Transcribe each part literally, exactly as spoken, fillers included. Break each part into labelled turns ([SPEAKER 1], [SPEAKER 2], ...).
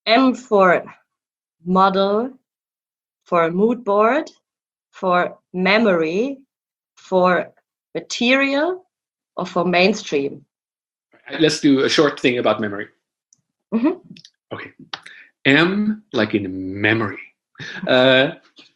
[SPEAKER 1] M for model, for mood board, for memory, for material, or for mainstream?
[SPEAKER 2] Let's do a short thing about memory.
[SPEAKER 1] Mm-hmm.
[SPEAKER 2] Okay. M, like in memory. Uh,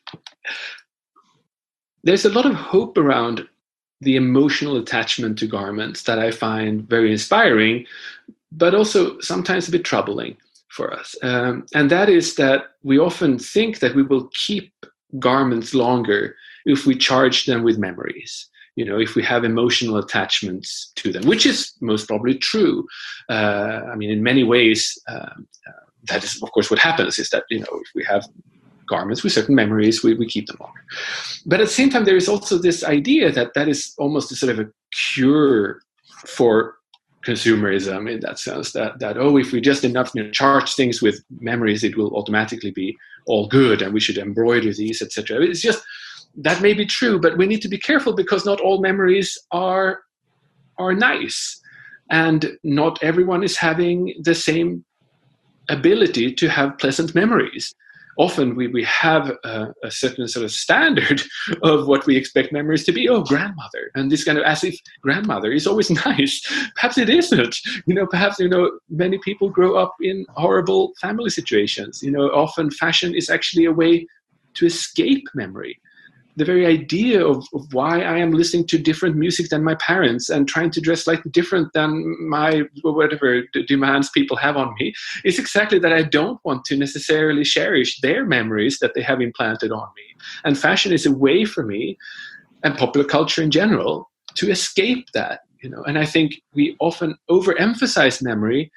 [SPEAKER 2] there's a lot of hope around the emotional attachment to garments that I find very inspiring, but also sometimes a bit troubling for us. Um, and that is that we often think that we will keep garments longer if we charge them with memories. You know, if we have emotional attachments to them, which is most probably true. Uh, I mean, in many ways, um, uh, that is, of course, what happens is that, you know, if we have garments with certain memories, we, we keep them longer. But at the same time, there is also this idea that that is almost a sort of a cure for consumerism, in that sense, that, that oh, if we just enough you know, charge things with memories, it will automatically be all good, and we should embroider these, et cetera. It's just, that may be true, but we need to be careful because not all memories are are nice, and not everyone is having the same ability to have pleasant memories. Often we, we have a, a certain sort of standard of what we expect memories to be. Oh, grandmother, and this kind of as if grandmother is always nice. Perhaps it isn't. You know, perhaps you know many people grow up in horrible family situations. You know, often fashion is actually a way to escape memory. The very idea of, of why I am listening to different music than my parents and trying to dress slightly different than my whatever demands people have on me is exactly that I don't want to necessarily cherish their memories that they have implanted on me. And fashion is a way for me, and popular culture in general, to escape that. You know, and I think we often overemphasize memory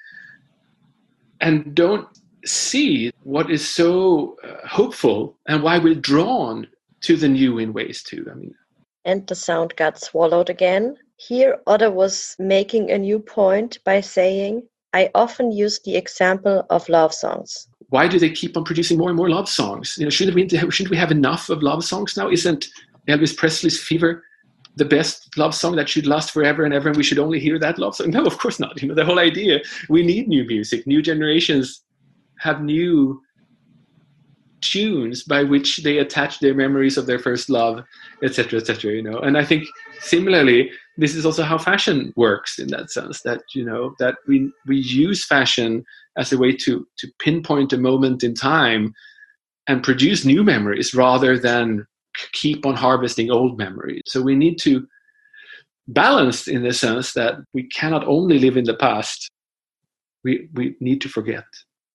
[SPEAKER 2] and don't see what is so uh, hopeful and why we're drawn to the new in ways too. I mean,
[SPEAKER 1] and the sound got swallowed again. Here, Otter was making a new point by saying, I often use the example of love songs.
[SPEAKER 2] Why do they keep on producing more and more love songs? You know, shouldn't we shouldn't we have enough of love songs now? Isn't Elvis Presley's Fever the best love song that should last forever and ever, and we should only hear that love song? No, of course not. You know, the whole idea, we need new music. New generations have new tunes by which they attach their memories of their first love, et cetera, et cetera. You know, and I think similarly, this is also how fashion works in that sense. That you know that we we use fashion as a way to to pinpoint a moment in time and produce new memories rather than keep on harvesting old memories. So we need to balance in the sense that we cannot only live in the past. We we need to forget.